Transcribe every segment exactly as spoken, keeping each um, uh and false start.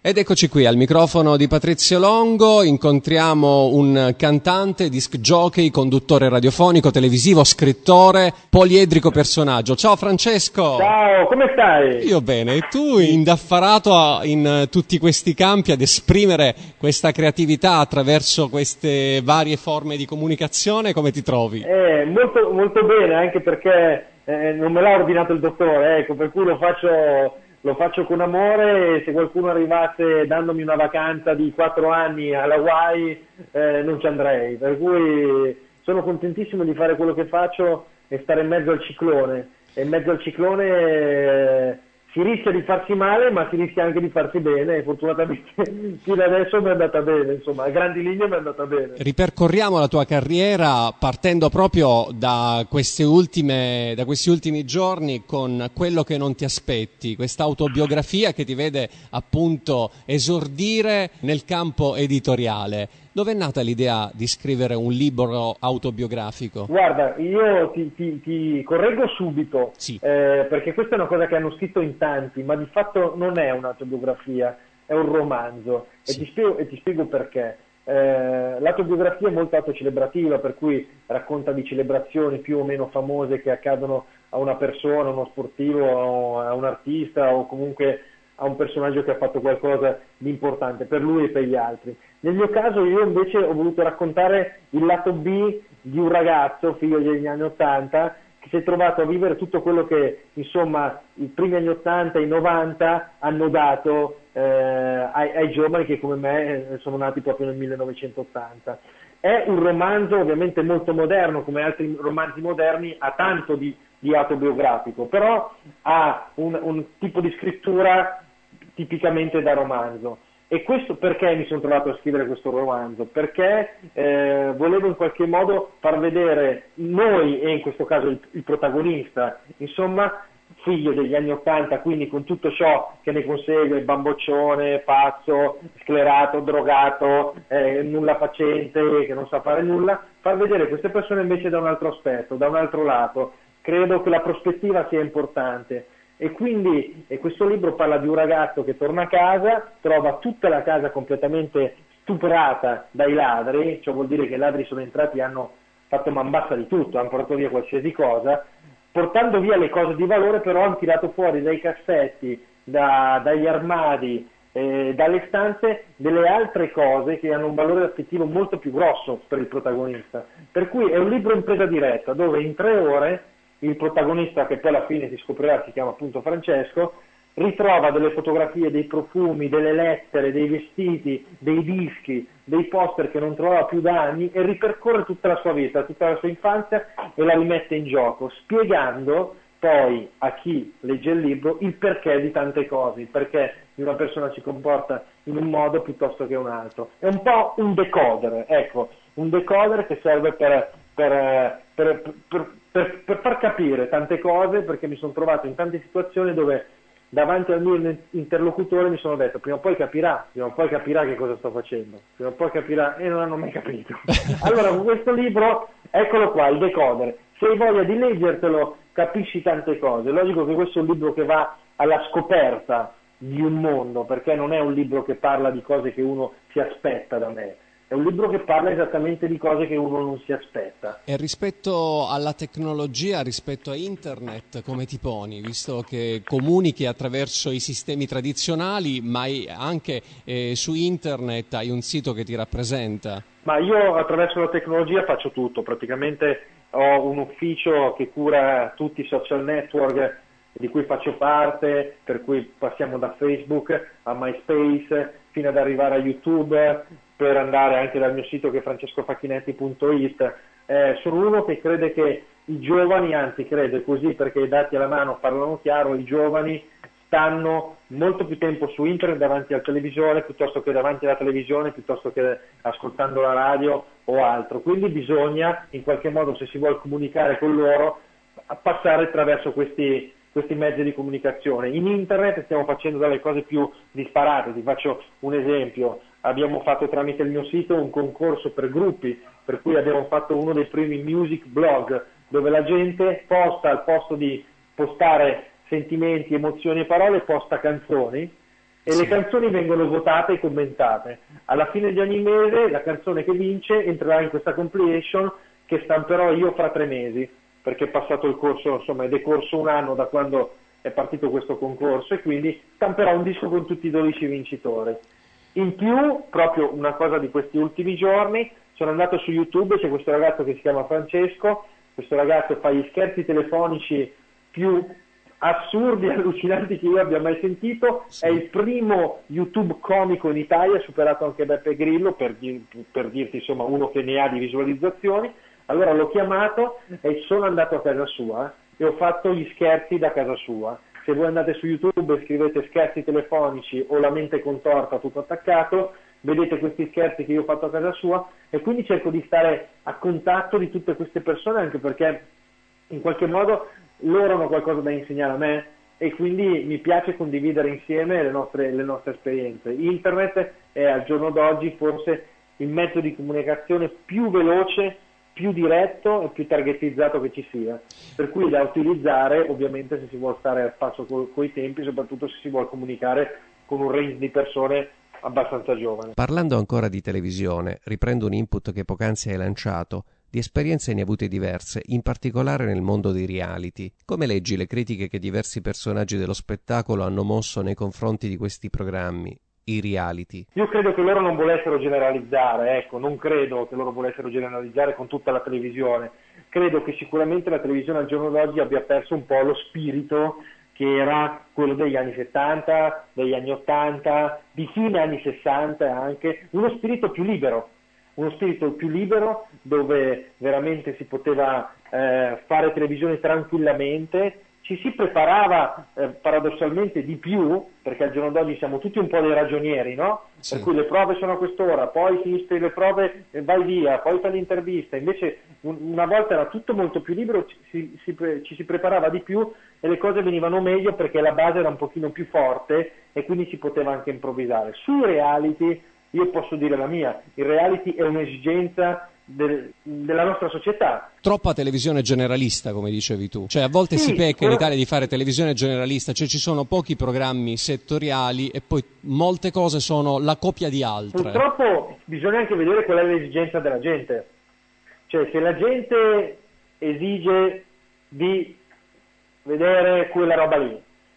Ed eccoci qui al microfono di Patrizio Longo, incontriamo un cantante, disc jockey, conduttore radiofonico, televisivo, scrittore, poliedrico personaggio. Ciao Francesco! Ciao, come stai? Io bene, e tu indaffarato a, in tutti questi campi ad esprimere questa creatività attraverso queste varie forme di comunicazione, come ti trovi? Eh, molto, molto bene, anche perché eh, non me l'ha ordinato il dottore, ecco, per cui lo faccio... Lo faccio con amore e se qualcuno arrivasse dandomi una vacanza di quattro anni alla Hawaii eh, non ci andrei, per cui sono contentissimo di fare quello che faccio e stare in mezzo al ciclone. E in mezzo al ciclone eh, si rischia di farsi male, ma si rischia anche di farsi bene e fortunatamente fino adesso mi è andata bene, insomma, a grandi linee mi è andata bene. Ripercorriamo la tua carriera partendo proprio da queste ultime, da questi ultimi giorni con Quello che non ti aspetti, questa autobiografia che ti vede appunto esordire nel campo editoriale. Dove è nata l'idea di scrivere un libro autobiografico? Guarda, io ti, ti, ti correggo subito, Sì. eh, perché questa è una cosa che hanno scritto in tanti, ma di fatto non è un'autobiografia, è un romanzo. Sì. E ti spiego, e ti spiego perché. Eh, l'autobiografia è molto autocelebrativa, per cui racconta di celebrazioni più o meno famose che accadono a una persona, a uno sportivo, a un artista o comunque a un personaggio che ha fatto qualcosa di importante per lui e per gli altri. Nel mio caso io invece ho voluto raccontare il lato B di un ragazzo, figlio degli anni Ottanta, che si è trovato a vivere tutto quello che, insomma, i primi anni Ottanta e i Novanta hanno dato eh, ai, ai giovani che come me sono nati proprio nel millenovecentottanta. È un romanzo ovviamente molto moderno, come altri romanzi moderni, ha tanto di, di autobiografico, però ha un, un tipo di scrittura tipicamente da romanzo. E questo perché mi sono trovato a scrivere questo romanzo? Perché eh, volevo in qualche modo far vedere noi, e in questo caso il, il protagonista, insomma, figlio degli anni Ottanta, quindi con tutto ciò che ne consegue, bamboccione, pazzo, sclerato, drogato, eh, nulla facente, che non sa fare nulla, far vedere queste persone invece da un altro aspetto, da un altro lato. Credo che la prospettiva sia importante. E quindi e questo libro parla di un ragazzo che torna a casa, trova tutta la casa completamente stuprata dai ladri, ciò vuol dire che i ladri sono entrati e hanno fatto man bassa di tutto, hanno portato via qualsiasi cosa, portando via le cose di valore, però hanno tirato fuori dai cassetti, da, dagli armadi, eh, dalle stanze, delle altre cose che hanno un valore affettivo molto più grosso per il protagonista. Per cui è un libro in presa diretta, dove in tre ore il protagonista, che poi alla fine si scoprirà si chiama appunto Francesco, ritrova delle fotografie, dei profumi, delle lettere, dei vestiti, dei dischi, dei poster che non trovava più da anni e ripercorre tutta la sua vita, tutta la sua infanzia e la rimette in gioco, spiegando poi a chi legge il libro il perché di tante cose, il perché di una persona si comporta in un modo piuttosto che un altro. È un po' un decoder, ecco, un decoder che serve per, per, per, per, per, per far capire tante cose, perché mi sono trovato in tante situazioni dove davanti al mio interlocutore mi sono detto prima o poi capirà, prima o poi capirà che cosa sto facendo, prima o poi capirà e non hanno mai capito. Allora con questo libro, eccolo qua, il decoder, se hai voglia di leggertelo capisci tante cose. È logico che questo è un libro che va alla scoperta di un mondo, perché non è un libro che parla di cose che uno si aspetta da me. È un libro che parla esattamente di cose che uno non si aspetta. E rispetto alla tecnologia, rispetto a internet, come ti poni? Visto che comunichi attraverso i sistemi tradizionali, ma anche eh, su internet hai un sito che ti rappresenta. Ma io attraverso la tecnologia faccio tutto, praticamente ho un ufficio che cura tutti i social network di cui faccio parte, per cui passiamo da Facebook a MySpace fino ad arrivare a YouTube, per andare anche dal mio sito che è francescofacchinetti punto it. Eh, sono uno che crede che i giovani, anzi crede così perché i dati alla mano parlano chiaro, i giovani stanno molto più tempo su internet davanti al televisore piuttosto che davanti alla televisione, piuttosto che ascoltando la radio o altro. Quindi bisogna in qualche modo, se si vuole comunicare con loro, passare attraverso questi questi mezzi di comunicazione. In internet stiamo facendo delle cose più disparate, ti faccio un esempio, abbiamo fatto tramite il mio sito un concorso per gruppi, per cui abbiamo fatto uno dei primi music blog, dove la gente posta, al posto di postare sentimenti, emozioni e parole, posta canzoni, e sì. le canzoni vengono votate e commentate. Alla fine di ogni mese la canzone che vince entrerà in questa compilation che stamperò io fra tre mesi, perché è passato il corso, insomma è decorso un anno da quando è partito questo concorso, e quindi stamperò un disco con tutti i dodici vincitori. In più, proprio una cosa di questi ultimi giorni, sono andato su YouTube, c'è questo ragazzo che si chiama Francesco, questo ragazzo fa gli scherzi telefonici più assurdi e allucinanti che io abbia mai sentito, sì. È il primo YouTube comico in Italia, superato anche Beppe Grillo, per, dir, per dirti insomma uno che ne ha di visualizzazioni. Allora l'ho chiamato e sono andato a casa sua e ho fatto gli scherzi da casa sua. Se voi andate su YouTube e scrivete scherzi telefonici o la mente contorta tutto attaccato, vedete questi scherzi che io ho fatto a casa sua, e quindi cerco di stare a contatto di tutte queste persone, anche perché in qualche modo loro hanno qualcosa da insegnare a me e quindi mi piace condividere insieme le nostre, le nostre esperienze. Internet è al giorno d'oggi forse il mezzo di comunicazione più veloce, più diretto e più targetizzato che ci sia, per cui da utilizzare ovviamente se si vuole stare al passo co- coi tempi, soprattutto se si vuole comunicare con un range di persone abbastanza giovane. Parlando ancora di televisione, riprendo un input che poc'anzi hai lanciato. Di esperienze ne hai avute diverse, in particolare nel mondo dei reality. Come leggi le critiche che diversi personaggi dello spettacolo hanno mosso nei confronti di questi programmi, i reality? Io credo che loro non volessero generalizzare, ecco, non credo che loro volessero generalizzare con tutta la televisione. Credo che sicuramente la televisione al giorno d'oggi abbia perso un po' lo spirito che era quello degli anni settanta, degli anni ottanta, di fine anni sessanta anche, uno spirito più libero. Uno spirito più libero dove veramente si poteva eh, fare televisione tranquillamente, ci si preparava eh, paradossalmente di più, perché al giorno d'oggi siamo tutti un po' dei ragionieri, no? Sì. Per cui le prove sono a quest'ora, poi finisce le prove e vai via, poi fai l'intervista. Invece un, una volta era tutto molto più libero, ci si, si, ci si preparava di più e le cose venivano meglio perché la base era un pochino più forte e quindi si poteva anche improvvisare. Sui reality io posso dire la mia, il reality è un'esigenza del, della nostra società. Troppa televisione generalista, come dicevi tu, cioè a volte sì, si pecca però... in Italia di fare televisione generalista, cioè ci sono pochi programmi settoriali e poi molte cose sono la copia di altre. Purtroppo bisogna anche vedere qual è l'esigenza della gente, cioè se la gente esige di vedere quella roba lì,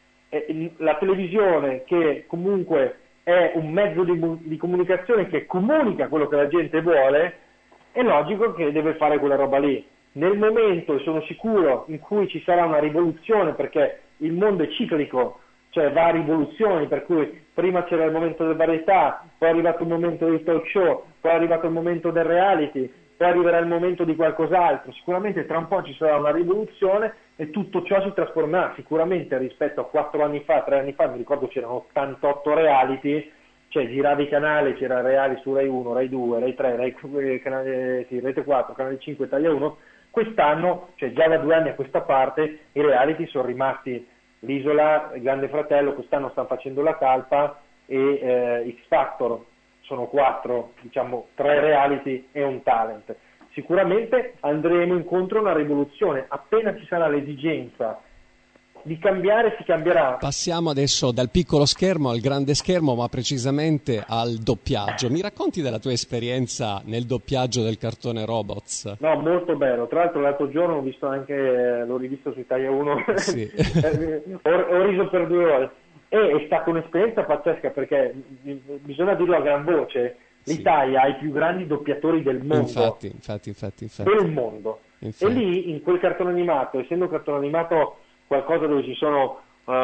e la televisione che comunque è un mezzo di, di comunicazione che comunica quello che la gente vuole, è logico che deve fare quella roba lì. Nel momento, sono sicuro, in cui ci sarà una rivoluzione, perché il mondo è ciclico, cioè va a rivoluzioni, per cui prima c'era il momento del varietà, poi è arrivato il momento del talk show, poi è arrivato il momento del reality, poi arriverà il momento di qualcos'altro. Sicuramente tra un po' ci sarà una rivoluzione e tutto ciò si trasformerà. Sicuramente rispetto a quattro anni fa, tre anni fa, mi ricordo c'erano ottantotto reality, cioè giravi i canali, c'era Reali su Rai uno, Rai due, Rai tre, Rai, canale, sì, Rete quattro, Canale cinque, Italia uno. Quest'anno, cioè già da due anni a questa parte, i reality sono rimasti l'Isola, il Grande Fratello, quest'anno stanno facendo la Talpa e eh, X Factor. Sono quattro, diciamo, tre reality e un talent. Sicuramente andremo incontro a una rivoluzione, appena ci sarà l'esigenza di cambiare si cambierà. Passiamo adesso dal piccolo schermo al grande schermo, ma precisamente al doppiaggio. Mi racconti della tua esperienza nel doppiaggio del cartone Robots? No, molto bello. Tra l'altro l'altro giorno ho visto anche, l'ho rivisto su Italia uno, sì. ho, ho riso per due ore. E è stata un'esperienza pazzesca perché bisogna dirlo a gran voce, l'Italia sì. ha i più grandi doppiatori del mondo. Infatti, infatti, infatti, infatti. Del mondo. Infatti. E lì, in quel cartone animato, essendo un cartone animato qualcosa dove ci sono,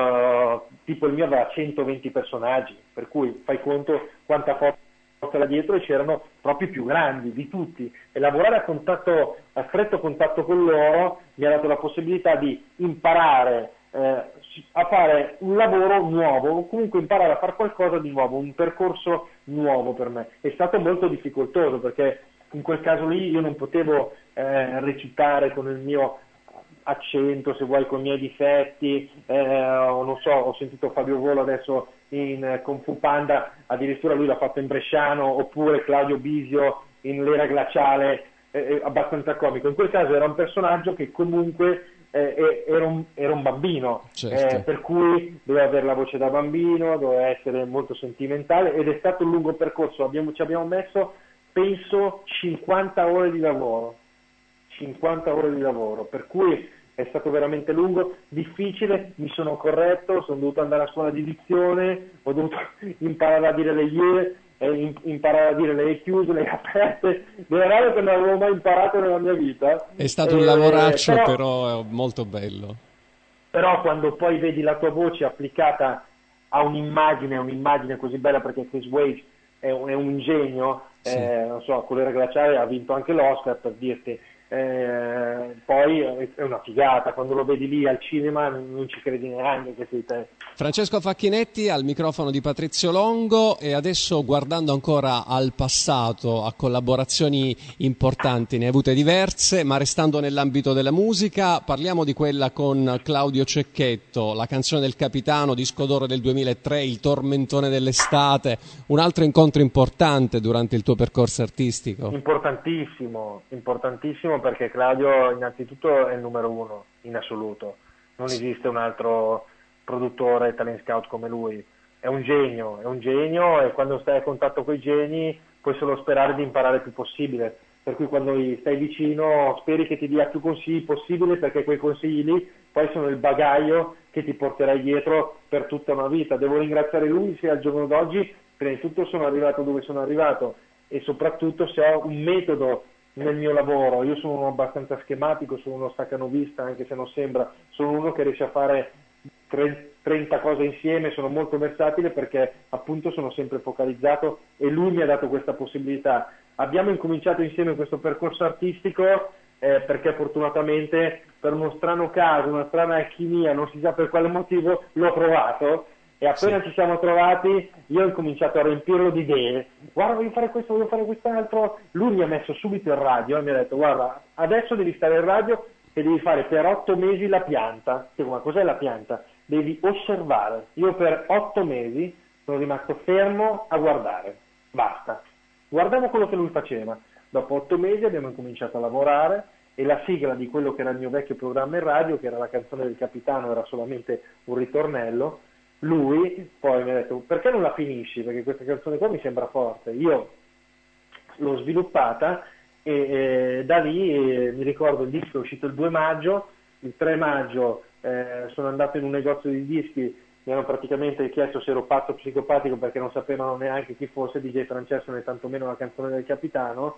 uh, tipo il mio aveva centoventi personaggi, per cui fai conto quanta forza là dietro, e c'erano proprio i più grandi di tutti. E lavorare a contatto, a stretto contatto con loro mi ha dato la possibilità di imparare Eh, a fare un lavoro nuovo, o comunque imparare a fare qualcosa di nuovo, un percorso nuovo per me. È stato molto difficoltoso perché in quel caso lì io non potevo eh, recitare con il mio accento, se vuoi, con i miei difetti, eh, o non so, ho sentito Fabio Volo adesso in eh, Kung Fu Panda, addirittura lui l'ha fatto in bresciano, oppure Claudio Bisio in L'era glaciale, eh, abbastanza comico. In quel caso era un personaggio che comunque eh, ero, un, ero un bambino, certo. eh, per cui dovevo avere la voce da bambino, doveva essere molto sentimentale, ed è stato un lungo percorso. Abbiamo, ci abbiamo messo, penso, cinquanta ore di lavoro, cinquanta ore di lavoro, per cui è stato veramente lungo, difficile. Mi sono corretto, sono dovuto andare a scuola di dizione, ho dovuto imparare a dire le ie, eh, imparare a dire le e chiuse, le aperte, delle robe che non avevo mai imparato nella mia vita. È stato un eh, lavoraccio, però, però molto bello. Però quando poi vedi la tua voce applicata a un'immagine, un'immagine così bella, perché Chris Wage è un, è un genio, sì. eh, non so, Colore Glaciale ha vinto anche l'Oscar, per dirti. Eh, poi è una figata, quando lo vedi lì al cinema non ci credi neanche che sei te. Francesco Facchinetti al microfono di Patrizio Longo, e adesso, guardando ancora al passato, a collaborazioni importanti, ne hai avute diverse, ma restando nell'ambito della musica, parliamo di quella con Claudio Cecchetto, la canzone del Capitano, disco d'oro del duemilatré, il tormentone dell'estate, un altro incontro importante durante il tuo percorso artistico. Importantissimo, importantissimo, perché Claudio innanzitutto è il numero uno in assoluto, non esiste un altro produttore talent scout come lui, è un genio, è un genio, e quando stai a contatto con i geni puoi solo sperare di imparare il più possibile, per cui quando gli stai vicino speri che ti dia più consigli possibile, perché quei consigli lì poi sono il bagaglio che ti porterai dietro per tutta una vita. Devo ringraziare lui se al giorno d'oggi prima di tutto sono arrivato dove sono arrivato, e soprattutto se ho un metodo nel mio lavoro. Io sono uno abbastanza schematico, sono uno staccanovista, anche se non sembra, sono uno che riesce a fare trenta cose insieme, sono molto versatile perché appunto sono sempre focalizzato, e lui mi ha dato questa possibilità. Abbiamo incominciato insieme questo percorso artistico eh, perché fortunatamente, per uno strano caso, una strana alchimia, non si sa per quale motivo, l'ho trovato, e appena sì. ci siamo trovati io ho incominciato a riempirlo di idee. Guarda, voglio fare questo, voglio fare quest'altro. Lui mi ha messo subito il radio e mi ha detto: guarda, adesso devi stare in radio e devi fare per otto mesi la pianta. Dico: ma cos'è la pianta? Devi osservare. Io per otto mesi sono rimasto fermo a guardare, basta, guardavo quello che lui faceva. Dopo otto mesi abbiamo incominciato a lavorare, e la sigla di quello che era il mio vecchio programma in radio, che era la canzone del Capitano, era solamente un ritornello. Lui poi mi ha detto: perché non la finisci? Perché questa canzone qua mi sembra forte. Io l'ho sviluppata, e, e da lì e, mi ricordo, il disco è uscito il due maggio, il tre maggio eh, sono andato in un negozio di dischi, mi hanno praticamente chiesto se ero pazzo o psicopatico, perché non sapevano neanche chi fosse D J Francesco, né tantomeno la canzone del Capitano,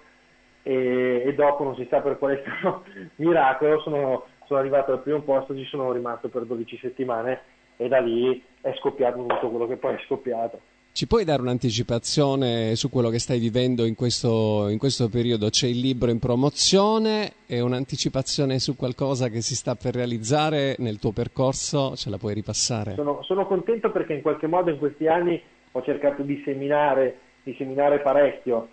e, e dopo, non si sa per quale miracolo, sono, sono arrivato al primo posto, ci sono rimasto per dodici settimane, e da lì è scoppiato tutto quello che poi è scoppiato. Ci puoi dare un'anticipazione su quello che stai vivendo in questo, in questo periodo? C'è il libro in promozione, e un'anticipazione su qualcosa che si sta per realizzare nel tuo percorso, ce la puoi ripassare? Sono, sono contento perché in qualche modo in questi anni ho cercato di seminare, di seminare parecchio,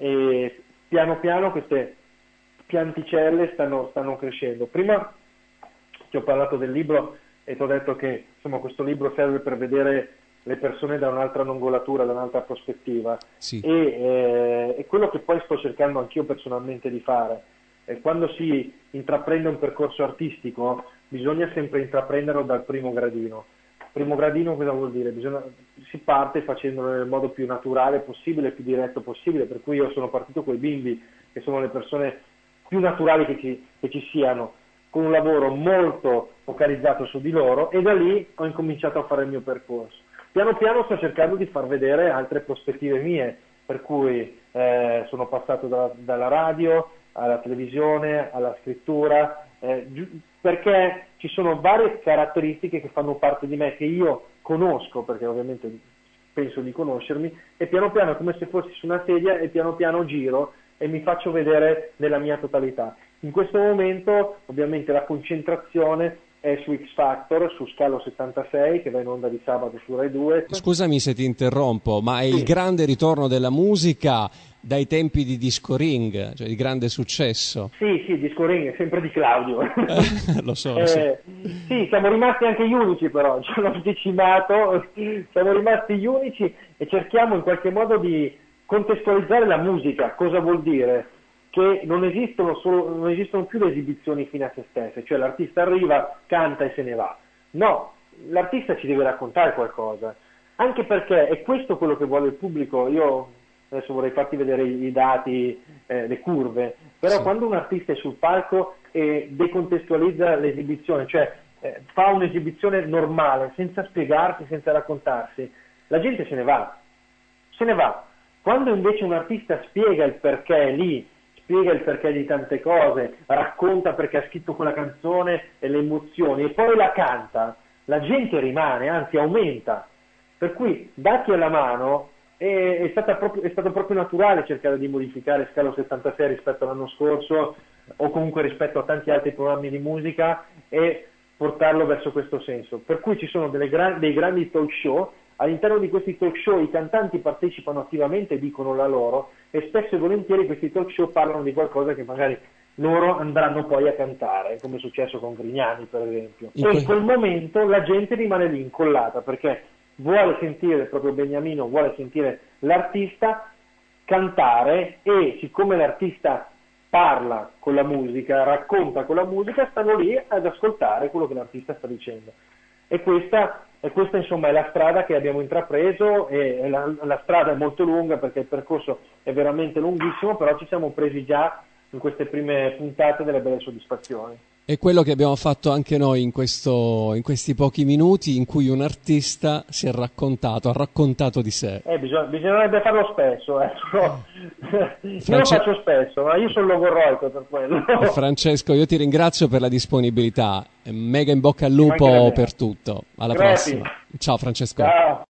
e piano piano queste pianticelle stanno, stanno crescendo. Prima ti ho parlato del libro e ti ho detto che insomma questo libro serve per vedere le persone da un'altra angolatura, da un'altra prospettiva, sì. e eh, è quello che poi sto cercando anch'io personalmente di fare. E quando si intraprende un percorso artistico bisogna sempre intraprenderlo dal primo gradino. Primo gradino cosa vuol dire? Bisogna, si parte facendolo nel modo più naturale possibile, più diretto possibile, per cui io sono partito con i bimbi, che sono le persone più naturali che ci, che ci siano, con un lavoro molto focalizzato su di loro, e da lì ho incominciato a fare il mio percorso. Piano piano sto cercando di far vedere altre prospettive mie, per cui eh, sono passato da, dalla radio alla televisione, alla scrittura, eh, perché ci sono varie caratteristiche che fanno parte di me, che io conosco, perché ovviamente penso di conoscermi, e piano piano è come se fossi su una sedia, e piano piano giro e mi faccio vedere nella mia totalità. In questo momento ovviamente la concentrazione è su X Factor, su Scalo settantasei, che va in onda di sabato su Rai due. Scusami se ti interrompo, ma è sì. il grande ritorno della musica dai tempi di Disco Ring, cioè di grande successo. Sì, sì, Disco Ring è sempre di Claudio. Lo so, eh, sì. Sì, siamo rimasti anche gli unici, però, ci hanno anticipato, siamo rimasti gli unici, e cerchiamo in qualche modo di contestualizzare la musica. Cosa vuol dire? che non esistono, solo, non esistono più le esibizioni fine a se stesse, cioè l'artista arriva, canta e se ne va. No, l'artista ci deve raccontare qualcosa, anche perché è questo quello che vuole il pubblico. Io adesso vorrei farti vedere i, i dati, eh, le curve, però sì. Quando un artista è sul palco e decontestualizza l'esibizione, cioè eh, fa un'esibizione normale, senza spiegarsi, senza raccontarsi, la gente se ne va, se ne va. Quando invece un artista spiega il perché è lì, spiega il perché di tante cose, racconta perché ha scritto quella canzone e le emozioni e poi la canta, la gente rimane, anzi aumenta. Per cui, dati alla mano, è, è, stata proprio, è stato proprio naturale cercare di modificare Scalo settantasei rispetto all'anno scorso o comunque rispetto a tanti altri programmi di musica e portarlo verso questo senso. Per cui ci sono delle gran, dei grandi talk show. All'interno di questi talk show i cantanti partecipano attivamente e dicono la loro, e spesso e volentieri questi talk show parlano di qualcosa che magari loro andranno poi a cantare, come è successo con Grignani per esempio. In e in quel momento la gente rimane lì incollata perché vuole sentire, proprio Beniamino vuole sentire l'artista cantare, e siccome l'artista parla con la musica, racconta con la musica, stanno lì ad ascoltare quello che l'artista sta dicendo. E questa, e questa insomma è la strada che abbiamo intrapreso, e la, la strada è molto lunga perché il percorso è veramente lunghissimo, però ci siamo presi già in queste prime puntate delle belle soddisfazioni. È quello che abbiamo fatto anche noi in, questo, in questi pochi minuti in cui un artista si è raccontato, ha raccontato di sé. Eh, bisog- bisognerebbe farlo spesso, eh. France... io lo faccio spesso, ma io sono logorroico per quello. Francesco, io ti ringrazio per la disponibilità, mega in bocca al lupo per tutto. Alla Grazie. prossima. Ciao Francesco. Ciao.